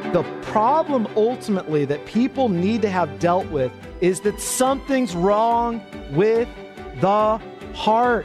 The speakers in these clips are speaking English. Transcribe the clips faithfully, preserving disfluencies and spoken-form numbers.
The problem ultimately that people need to have dealt with is that something's wrong with the heart.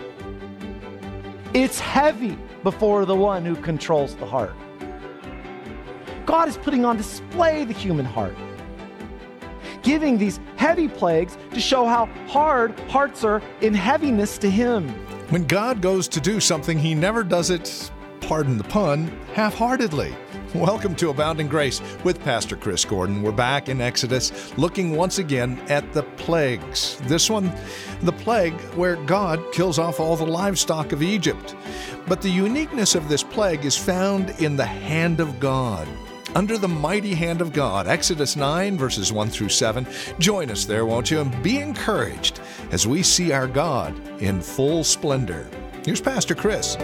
It's heavy before the one who controls the heart. God is putting on display the human heart, giving these heavy plagues to show how hard hearts are in heaviness to Him. When God goes to do something, He never does it, pardon the pun, half-heartedly. Welcome to Abounding Grace with Pastor Chris Gordon. We're back in Exodus, looking once again at the plagues. This one, the plague where God kills off all the livestock of Egypt. But the uniqueness of this plague is found in the hand of God. Under the mighty hand of God, Exodus nine, verses one through seven. Join us there, won't you? And be encouraged as we see our God in full splendor. Here's Pastor Chris.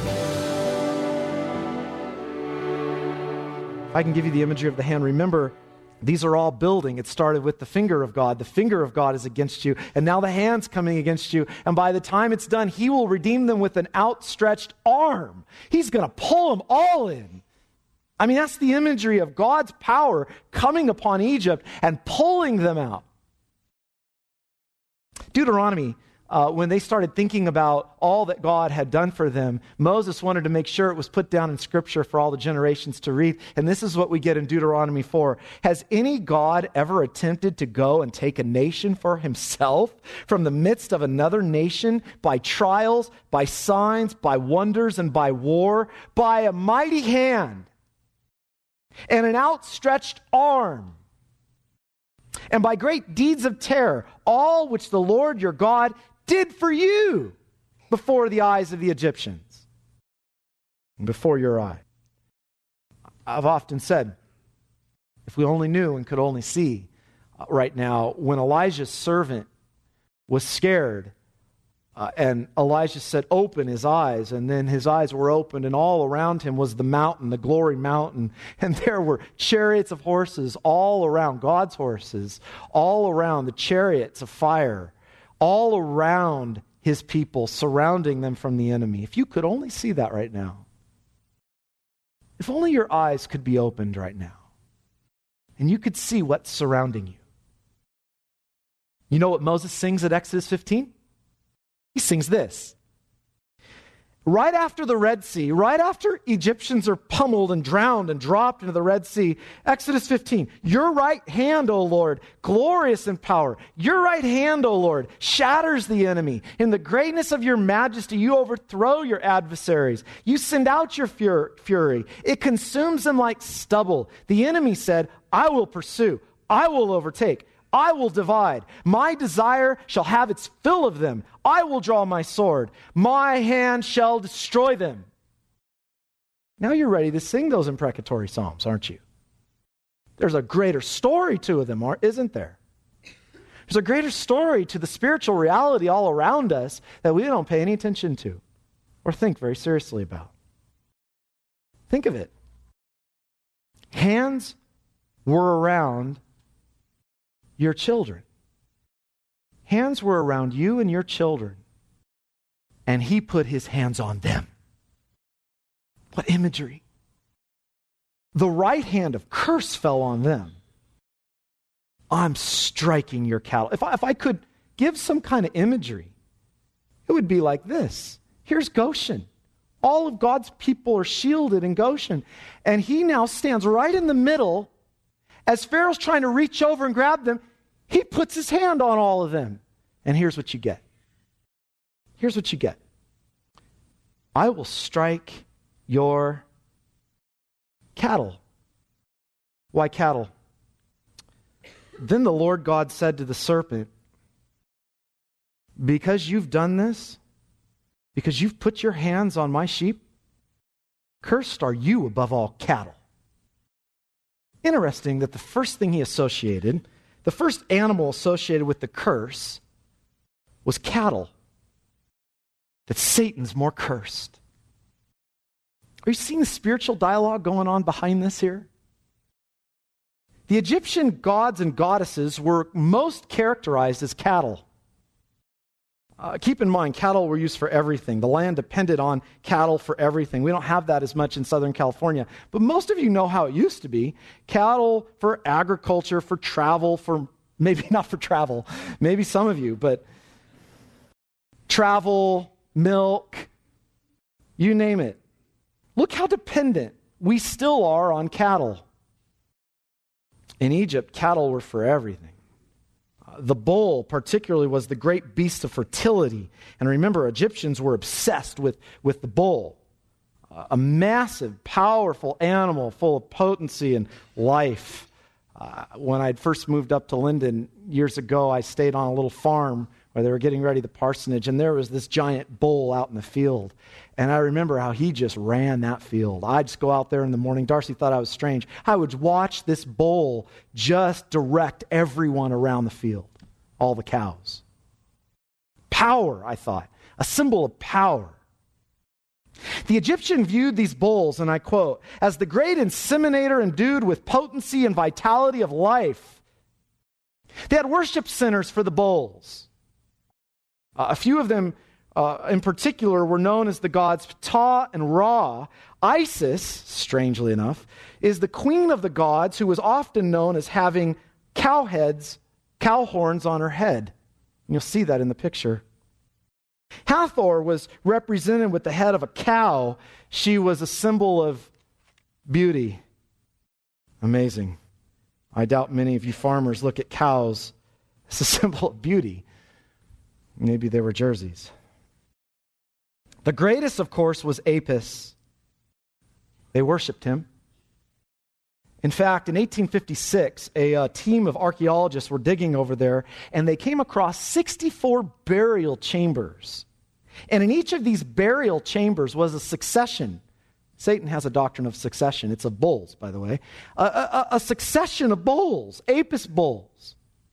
I can give you the imagery of the hand. Remember, these are all building. It started with the finger of God. The finger of God is against you, and now the hand's coming against you. And by the time it's done, He will redeem them with an outstretched arm. He's going to pull them all in. I mean, that's the imagery of God's power coming upon Egypt and pulling them out. Deuteronomy, uh, when they started thinking about all that God had done for them, Moses wanted to make sure it was put down in Scripture for all the generations to read. And this is what we get in Deuteronomy four. Has any God ever attempted to go and take a nation for himself from the midst of another nation by trials, by signs, by wonders, and by war, by a mighty hand and an outstretched arm, and by great deeds of terror, all which the Lord your God did for you before the eyes of the Egyptians, and before your eye? I've often said, if we only knew and could only see uh, right now, when Elijah's servant was scared, Uh, and Elijah said, open his eyes. And then his eyes were opened, and all around him was the mountain, the glory mountain. And there were chariots of horses all around, God's horses, all around, the chariots of fire, all around his people, surrounding them from the enemy. If you could only see that right now. If only your eyes could be opened right now, and you could see what's surrounding you. You know what Moses sings at Exodus fifteen? He sings this. Right after the Red Sea, right after Egyptians are pummeled and drowned and dropped into the Red Sea, Exodus fifteen, your right hand, O Lord, glorious in power. Your right hand, O Lord, shatters the enemy. In the greatness of your majesty, you overthrow your adversaries. You send out your fur- fury. It consumes them like stubble. The enemy said, I will pursue. I will overtake. I will divide. My desire shall have its fill of them. I will draw my sword. My hand shall destroy them. Now you're ready to sing those imprecatory psalms, aren't you? There's a greater story to them, isn't there? There's a greater story to the spiritual reality all around us that we don't pay any attention to or think very seriously about. Think of it. Hands were around your children. Hands were around you and your children, and He put His hands on them. What imagery. The right hand of curse fell on them. I'm striking your cattle. If I, if I could give some kind of imagery, it would be like this. Here's Goshen. All of God's people are shielded in Goshen, and He now stands right in the middle. As Pharaoh's trying to reach over and grab them, He puts His hand on all of them. And here's what you get. Here's what you get. I will strike your cattle. Why cattle? Then the Lord God said to the serpent, because you've done this, because you've put your hands on my sheep, cursed are you above all cattle. Interesting that the first thing He associated, the first animal associated with the curse was cattle. That Satan's more cursed. Are you seeing the spiritual dialogue going on behind this here? The Egyptian gods and goddesses were most characterized as cattle. Uh, keep in mind, cattle were used for everything. The land depended on cattle for everything. We don't have that as much in Southern California, but most of you know how it used to be. Cattle for agriculture, for travel, for maybe not for travel, maybe some of you, but travel, milk, you name it. Look how dependent we still are on cattle. In Egypt, cattle were for everything. The bull, particularly, was the great beast of fertility. And remember, Egyptians were obsessed with, with the bull. Uh, a massive, powerful animal full of potency and life. Uh, when I'd first moved up to Linden years ago, I stayed on a little farm where they were getting ready the parsonage, and there was this giant bull out in the field. And I remember how he just ran that field. I'd just go out there in the morning. Darcy thought I was strange. I would watch this bull just direct everyone around the field, all the cows. Power, I thought, a symbol of power. The Egyptian viewed these bulls, and I quote, as the great inseminator endued with potency and vitality of life. They had worship centers for the bulls. Uh, a few of them Uh, in particular, were known as the gods Ptah and Ra. Isis, strangely enough, is the queen of the gods who was often known as having cow heads, cow horns on her head. And you'll see that in the picture. Hathor was represented with the head of a cow. She was a symbol of beauty. Amazing. I doubt many of you farmers look at cows as a symbol of beauty. Maybe they were jerseys. The greatest, of course, was Apis. They worshipped him. In fact, in eighteen fifty-six, a uh, team of archaeologists were digging over there, and they came across sixty-four burial chambers. And in each of these burial chambers was a succession. Satan has a doctrine of succession. It's of bulls, by the way. A, a, a succession of bulls, Apis bulls.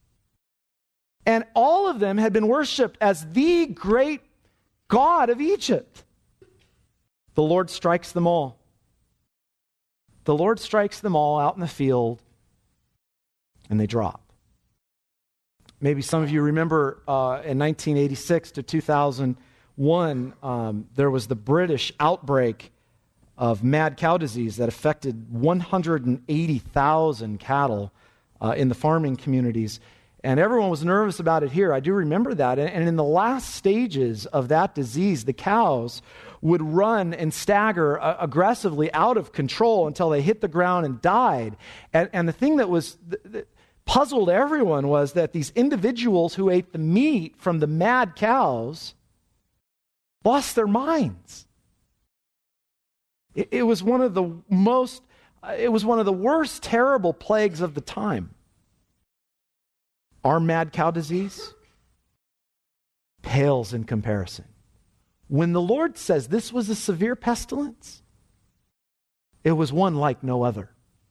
And all of them had been worshipped as the great God of Egypt. The Lord strikes them all. The Lord strikes them all out in the field, and they drop. Maybe some of you remember uh, in nineteen eighty-six to two thousand one, um, there was the British outbreak of mad cow disease that affected one hundred eighty thousand cattle uh, in the farming communities. And everyone was nervous about it here. I do remember that. And in the last stages of that disease, the cows would run and stagger uh, aggressively out of control until they hit the ground and died. And, and the thing that was th- that puzzled everyone was that these individuals who ate the meat from the mad cows lost their minds. It, it was one of the most, uh, it was one of the worst, terrible plagues of the time. Our mad cow disease pales in comparison. When the Lord says this was a severe pestilence, it was one like no other.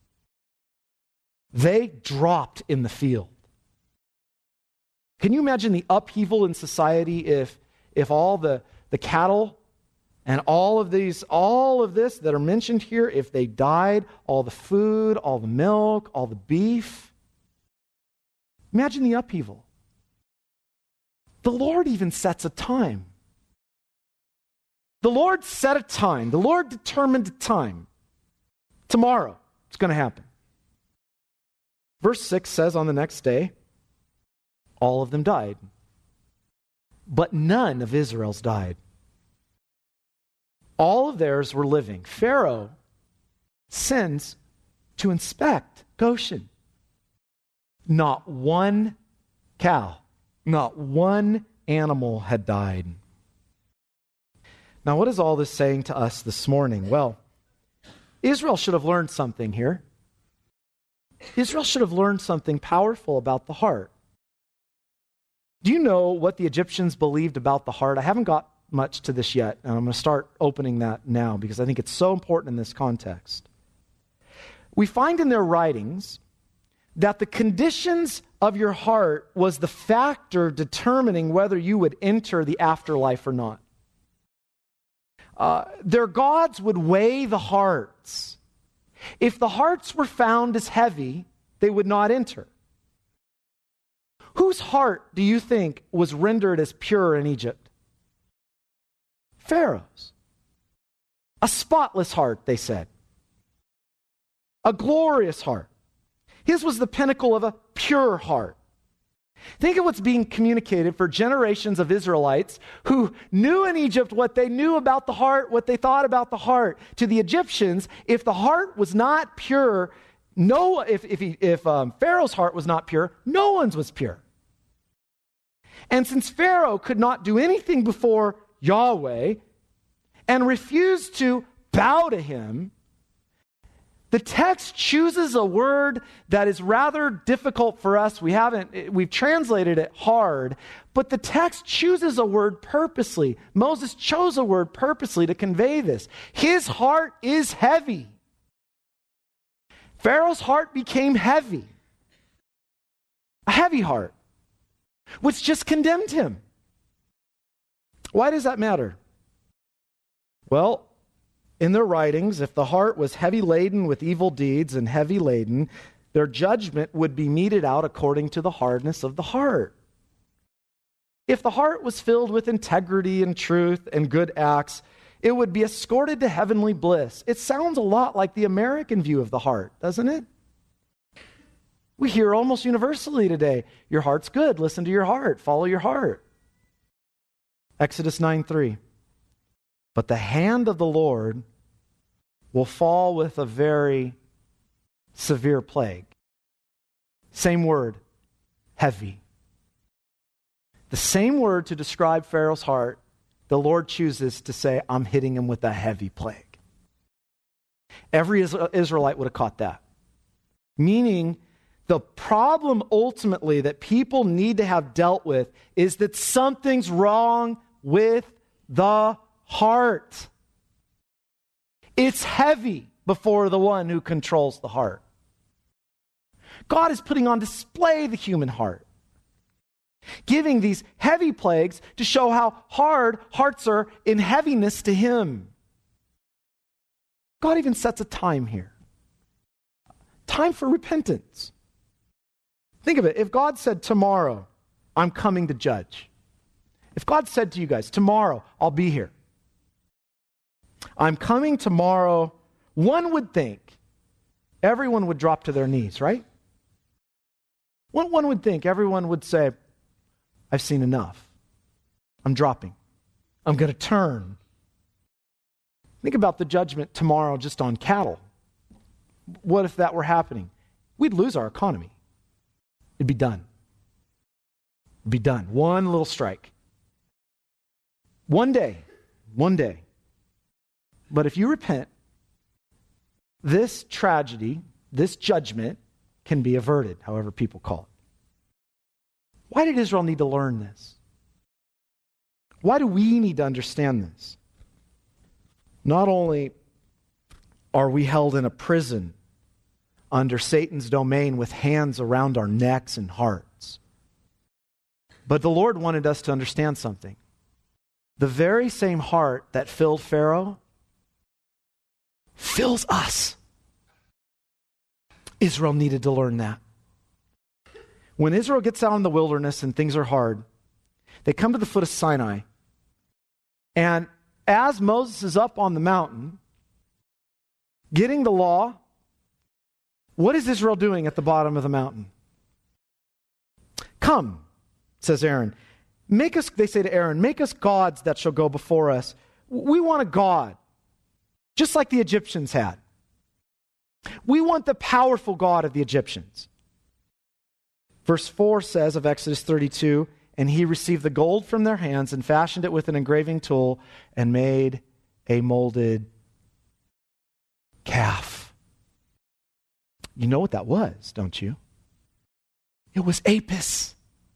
They dropped in the field. Can you imagine the upheaval in society if, if all the, the cattle and all of these, all of this that are mentioned here, if they died, all the food, all the milk, all the beef? Imagine the upheaval. The Lord even sets a time. The Lord set a time. The Lord determined a time. Tomorrow, it's going to happen. Verse six says, on the next day, all of them died. But none of Israel's died. All of theirs were living. Pharaoh sends to inspect Goshen. Not one cow, not one animal had died. Now, what is all this saying to us this morning? Well, Israel should have learned something here. Israel should have learned something powerful about the heart. Do you know what the Egyptians believed about the heart? I haven't got much to this yet, and I'm going to start opening that now because I think it's so important in this context. We find in their writings that the conditions of your heart was the factor determining whether you would enter the afterlife or not. Uh, their gods would weigh the hearts. If the hearts were found as heavy, they would not enter. Who Whose heart do you think was rendered as pure in Egypt? Pharaoh's. A spotless heart, they said. A glorious heart. His was the pinnacle of a pure heart. Think of what's being communicated for generations of Israelites who knew in Egypt what they knew about the heart, what they thought about the heart. To the Egyptians, if the heart was not pure, no, if if, he, if um, Pharaoh's heart was not pure, no one's was pure. And since Pharaoh could not do anything before Yahweh and refused to bow to him, the text chooses a word that is rather difficult for us. We haven't, we've translated it hard, but the text chooses a word purposely. Moses chose a word purposely to convey this. His heart is heavy. Pharaoh's heart became heavy. A heavy heart, which just condemned him. Why does that matter? Well, in their writings, if the heart was heavy laden with evil deeds and heavy laden, their judgment would be meted out according to the hardness of the heart. If the heart was filled with integrity and truth and good acts, it would be escorted to heavenly bliss. It sounds a lot like the American view of the heart, doesn't it? We hear almost universally today, your heart's good, listen to your heart, follow your heart. Exodus nine three. But the hand of the Lord will fall with a very severe plague. Same word, heavy. The same word to describe Pharaoh's heart, the Lord chooses to say, I'm hitting him with a heavy plague. Every Israelite would have caught that. Meaning, the problem ultimately that people need to have dealt with is that something's wrong with the heart. It's heavy before the one who controls the heart. God is putting on display the human heart, giving these heavy plagues to show how hard hearts are in heaviness to him. God even sets a time here. Time for repentance. Think of it. If God said, tomorrow, I'm coming to judge. If God said to you guys, tomorrow, I'll be here. I'm coming tomorrow, one would think everyone would drop to their knees, right? One, one would think everyone would say, I've seen enough. I'm dropping. I'm going to turn. Think about the judgment tomorrow just on cattle. What if that were happening? We'd lose our economy. It'd be done. It'd be done. One little strike. One day. One day. But if you repent, this tragedy, this judgment can be averted, however people call it. Why did Israel need to learn this? Why do we need to understand this? Not only are we held in a prison under Satan's domain with hands around our necks and hearts, but the Lord wanted us to understand something. The very same heart that filled Pharaoh fills us. Israel needed to learn that. When Israel gets out in the wilderness and things are hard, they come to the foot of Sinai. And as Moses is up on the mountain, getting the law, what is Israel doing at the bottom of the mountain? Come, says Aaron. Make us, they say to Aaron, make us gods that shall go before us. We want a God, just like the Egyptians had. We want the powerful God of the Egyptians. Verse four says of Exodus thirty-two, and he received the gold from their hands and fashioned it with an engraving tool and made a molded calf. You know what that was, don't you? It was Apis.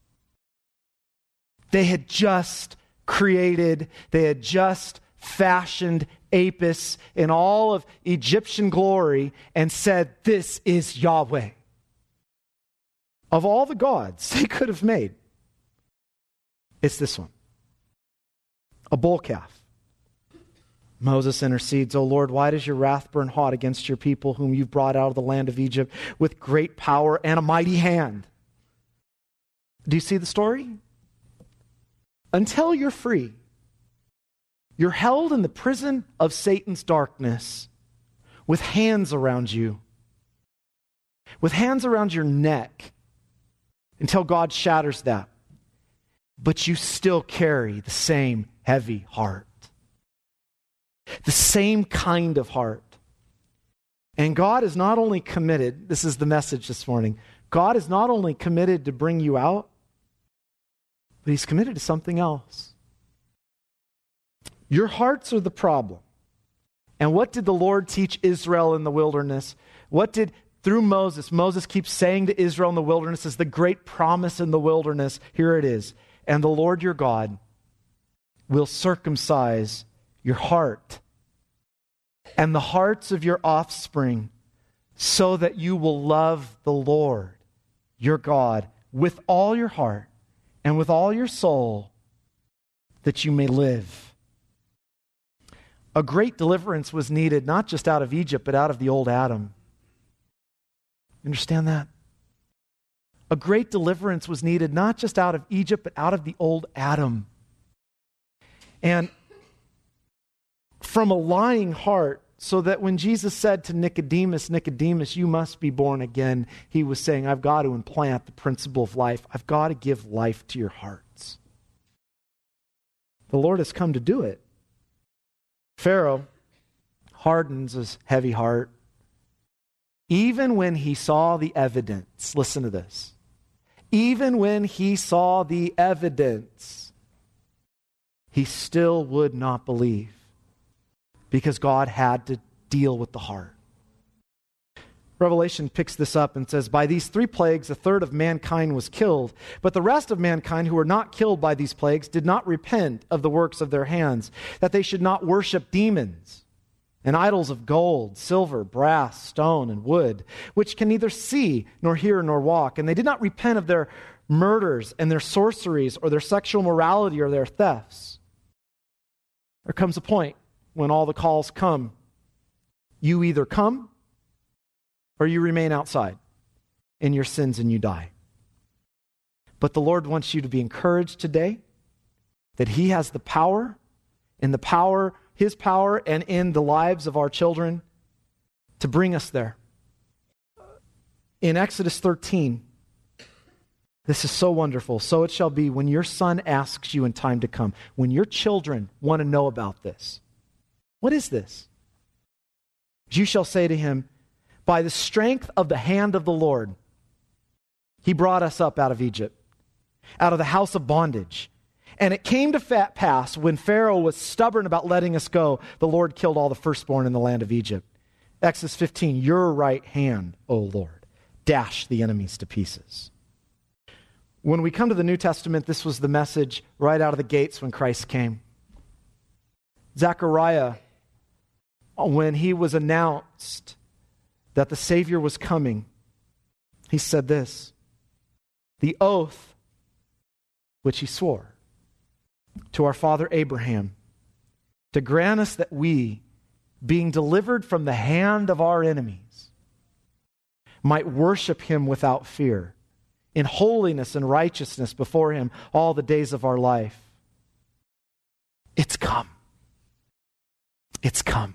They had just created, they had just fashioned Apis in all of Egyptian glory and said, this is Yahweh. Of all the gods they could have made, it's this one. A bull calf. Moses intercedes, O Lord, why does your wrath burn hot against your people whom you've brought out of the land of Egypt with great power and a mighty hand? Do you see the story? Until you're free, you're held in the prison of Satan's darkness with hands around you, with hands around your neck until God shatters that. But you still carry the same heavy heart, the same kind of heart. And God is not only committed, this is the message this morning, God is not only committed to bring you out, but He's committed to something else. Your hearts are the problem. And what did the Lord teach Israel in the wilderness? What did, through Moses, Moses keeps saying to Israel in the wilderness, is the great promise in the wilderness. Here it is. And the Lord your God will circumcise your heart and the hearts of your offspring so that you will love the Lord your God with all your heart and with all your soul, that you may live. A great deliverance was needed, not just out of Egypt, but out of the old Adam. Understand that? A great deliverance was needed, not just out of Egypt, but out of the old Adam. And from a lying heart, so that when Jesus said to Nicodemus, Nicodemus, you must be born again, he was saying, I've got to implant the principle of life. I've got to give life to your hearts. The Lord has come to do it. Pharaoh hardens his heavy heart. Even when he saw the evidence, listen to this. Even when he saw the evidence, he still would not believe, because God had to deal with the heart. Revelation picks this up and says, by these three plagues, a third of mankind was killed. But the rest of mankind who were not killed by these plagues did not repent of the works of their hands, that they should not worship demons and idols of gold, silver, brass, stone, and wood, which can neither see nor hear nor walk. And they did not repent of their murders and their sorceries or their sexual morality or their thefts. There comes a point when all the calls come. You either come or you remain outside in your sins and you die. But the Lord wants you to be encouraged today that He has the power, in the power, His power, and in the lives of our children to bring us there. In Exodus thirteen, this is so wonderful. So it shall be when your son asks you in time to come, when your children want to know about this. What is this? You shall say to him, by the strength of the hand of the Lord, He brought us up out of Egypt, out of the house of bondage. And it came to pass when Pharaoh was stubborn about letting us go, the Lord killed all the firstborn in the land of Egypt. Exodus fifteen, your right hand, O Lord, dashed the enemies to pieces. When we come to the New Testament, this was the message right out of the gates when Christ came. Zechariah, when he was announced that the Savior was coming, he said this, the oath which he swore to our father Abraham, to grant us that we, being delivered from the hand of our enemies, might worship Him without fear, in holiness and righteousness before Him all the days of our life. It's come. It's come.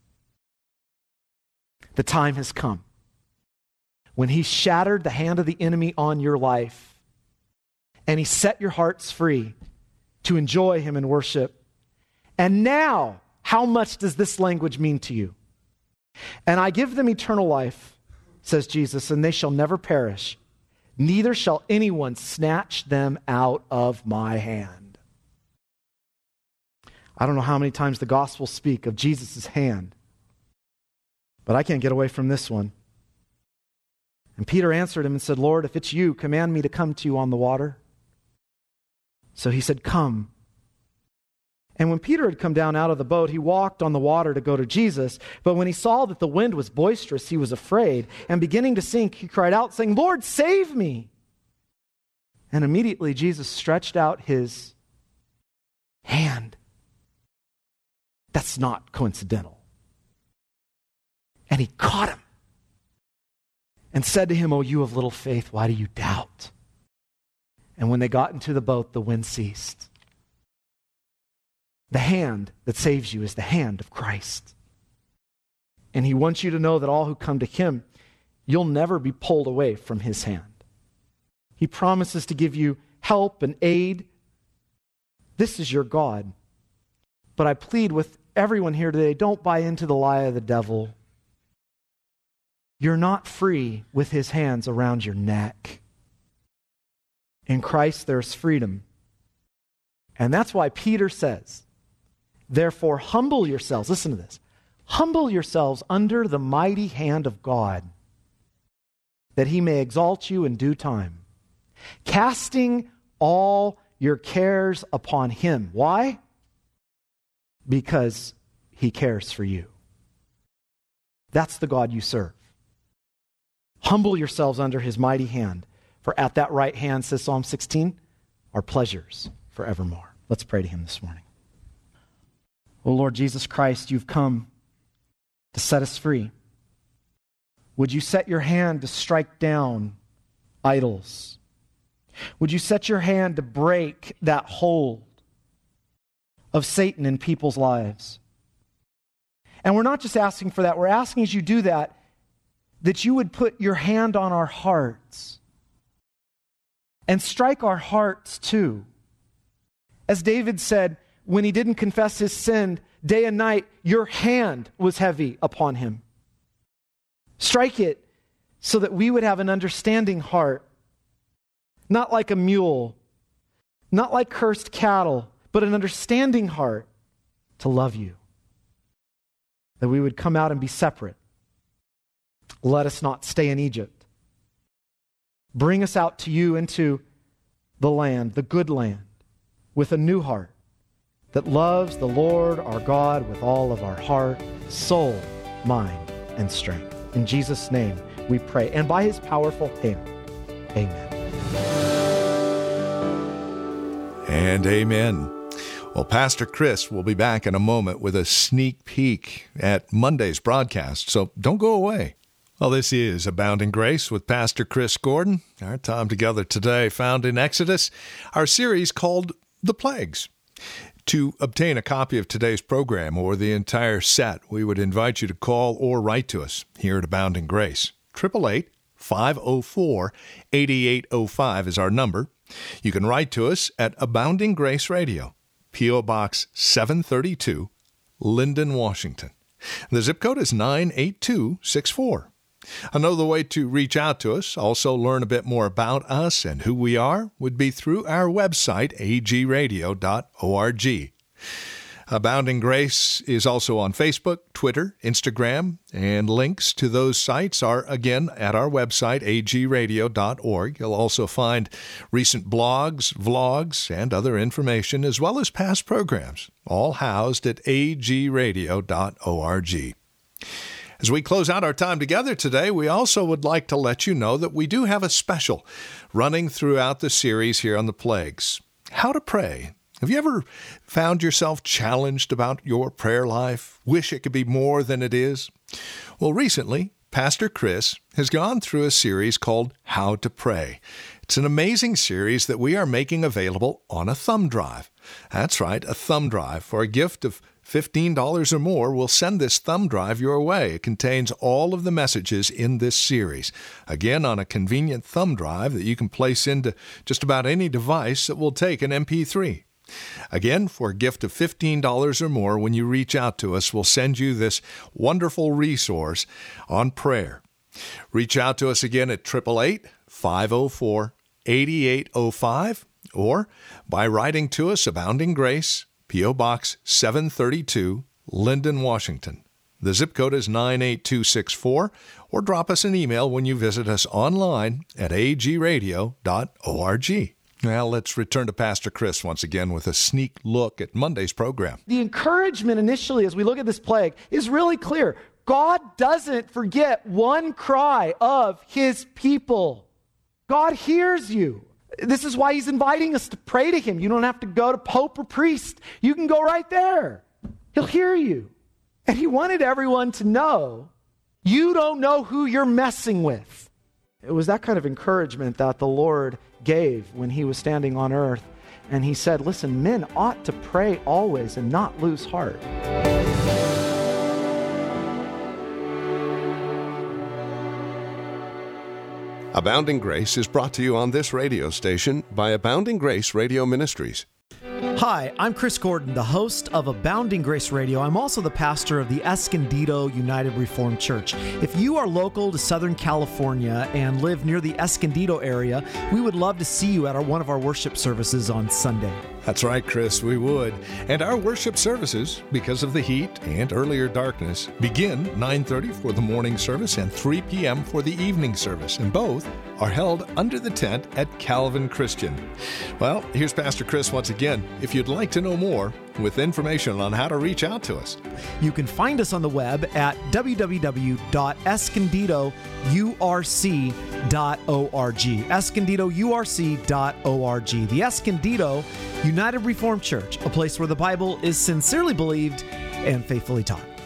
The time has come when He shattered the hand of the enemy on your life and He set your hearts free to enjoy Him in worship. And now, how much does this language mean to you? And I give them eternal life, says Jesus, and they shall never perish, neither shall anyone snatch them out of my hand. I don't know how many times the Gospels speak of Jesus' hand, but I can't get away from this one. And Peter answered him and said, Lord, if it's you, command me to come to you on the water. So he said, come. And when Peter had come down out of the boat, he walked on the water to go to Jesus. But when he saw that the wind was boisterous, he was afraid. And beginning to sink, he cried out, saying, Lord, save me. And immediately Jesus stretched out His hand. That's not coincidental. And He caught him and said to him, O you of little faith, why do you doubt? And when they got into the boat, the wind ceased. The hand that saves you is the hand of Christ. And he wants you to know that all who come to him, you'll never be pulled away from his hand. He promises to give you help and aid. This is your God. But I plead with everyone here today, don't buy into the lie of the devil. You're not free with his hands around your neck. In Christ, there's freedom. And that's why Peter says, therefore, humble yourselves. Listen to this. Humble yourselves under the mighty hand of God, that he may exalt you in due time, casting all your cares upon him. Why? Because he cares for you. That's the God you serve. Humble yourselves under his mighty hand, for at that right hand, says Psalm sixteen, are pleasures forevermore. Let's pray to him this morning. Oh Lord Jesus Christ, you've come to set us free. Would you set your hand to strike down idols? Would you set your hand to break that hold of Satan in people's lives? And we're not just asking for that. We're asking as you do that, that you would put your hand on our hearts and strike our hearts too. As David said, when he didn't confess his sin, day and night, your hand was heavy upon him. Strike it so that we would have an understanding heart, not like a mule, not like cursed cattle, but an understanding heart to love you. That we would come out and be separate. Let us not stay in Egypt. Bring us out to you into the land, the good land, with a new heart that loves the Lord our God with all of our heart, soul, mind, and strength. In Jesus' name we pray, and by his powerful hand, amen. And amen. Well, Pastor Chris will be back in a moment with a sneak peek at Monday's broadcast, so don't go away. Well, this is Abounding Grace with Pastor Chris Gordon. Our time together today found in Exodus, our series called The Plagues. To obtain a copy of today's program or the entire set, we would invite you to call or write to us here at Abounding Grace. eight eight eight, five oh four, eight eight oh five is our number. You can write to us at Abounding Grace Radio, P O Box seven thirty-two, Linden, Washington. The zip code is nine eight two six four. Another way to reach out to us, also learn a bit more about us and who we are, would be through our website, a g radio dot org. Abounding Grace is also on Facebook, Twitter, Instagram, and links to those sites are, again, at our website, a g radio dot org. You'll also find recent blogs, vlogs, and other information, as well as past programs, all housed at a g radio dot org. As we close out our time together today, we also would like to let you know that we do have a special running throughout the series here on the plagues. How to pray. Have you ever found yourself challenged about your prayer life? Wish it could be more than it is? Well, recently, Pastor Chris has gone through a series called How to Pray. It's an amazing series that we are making available on a thumb drive. That's right, a thumb drive. For a gift of fifteen dollars or more, we'll send this thumb drive your way. It contains all of the messages in this series. Again, on a convenient thumb drive that you can place into just about any device that will take an M P three. Again, for a gift of fifteen dollars or more, when you reach out to us, we'll send you this wonderful resource on prayer. Reach out to us again at eight eight eight, five oh four, eight eight oh five or by writing to us, Abounding Grace, P O Box seven thirty-two, Linden, Washington. The zip code is nine eight two six four, or drop us an email when you visit us online at a g radio dot org. Well, let's return to Pastor Chris once again with a sneak look at Monday's program. The encouragement initially as we look at this plague is really clear. God doesn't forget one cry of his people. God hears you. This is why he's inviting us to pray to him. You don't have to go to pope or priest. You can go right there. He'll hear you. And he wanted everyone to know, you don't know who you're messing with. It was that kind of encouragement that the Lord gave when he was standing on earth. And he said, listen, men ought to pray always and not lose heart. Abounding Grace is brought to you on this radio station by Abounding Grace Radio Ministries. Hi, I'm Chris Gordon, the host of Abounding Grace Radio. I'm also the pastor of the Escondido United Reformed Church. If you are local to Southern California and live near the Escondido area, we would love to see you at our, one of our worship services on Sunday. That's right, Chris, we would. And our worship services, because of the heat and earlier darkness, begin nine thirty for the morning service and three p.m. for the evening service. And both are held under the tent at Calvin Christian. Well, here's Pastor Chris once again. If you'd like to know more, with information on how to reach out to us, you can find us on the web at w w w dot escondido u r c dot org. escondido u r c dot org. The Escondido United Reformed Church, a place where the Bible is sincerely believed and faithfully taught.